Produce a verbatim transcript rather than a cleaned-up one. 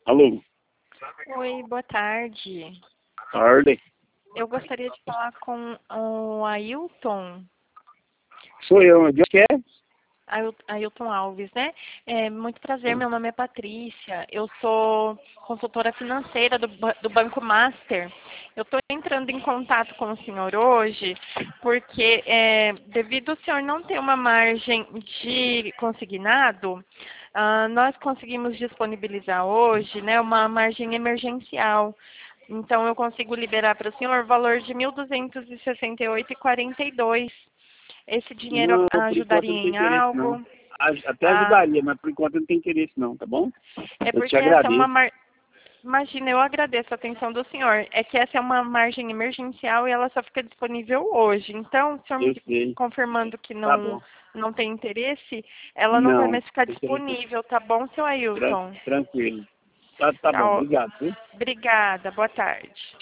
Alô? Oi, boa tarde. Tarde. Eu gostaria de falar com o Ailton. Sou eu, de onde que é? Ail- Ailton Alves, né? É, muito prazer, meu nome é Patrícia. Eu sou consultora financeira do, ba- do Banco Master. Eu estou entrando em contato com o senhor hoje porque, é, devido ao senhor não ter uma margem de consignado, ah, nós conseguimos disponibilizar hoje, né, uma margem emergencial. Então, eu consigo liberar para o senhor o valor de mil duzentos e sessenta e oito reais e quarenta e dois centavos. Esse dinheiro Não, por enquanto ajudaria não tem em interesse não. algo? Aj- Até Ah, ajudaria, mas por enquanto não tem interesse não, tá bom? é Eu te porque essa é uma agradeço. mar... Imagina, eu agradeço a atenção do senhor. É que essa é uma margem emergencial e ela só fica disponível hoje. Então, o senhor Eu me sei. confirmando que Tá não, bom. não tem interesse, ela não vai Não, mais ficar tem interesse. disponível, tá bom, seu Tran- Ailton? tranquilo. Tá, tá Tá, bom, ó. obrigado, viu? Obrigada, boa tarde.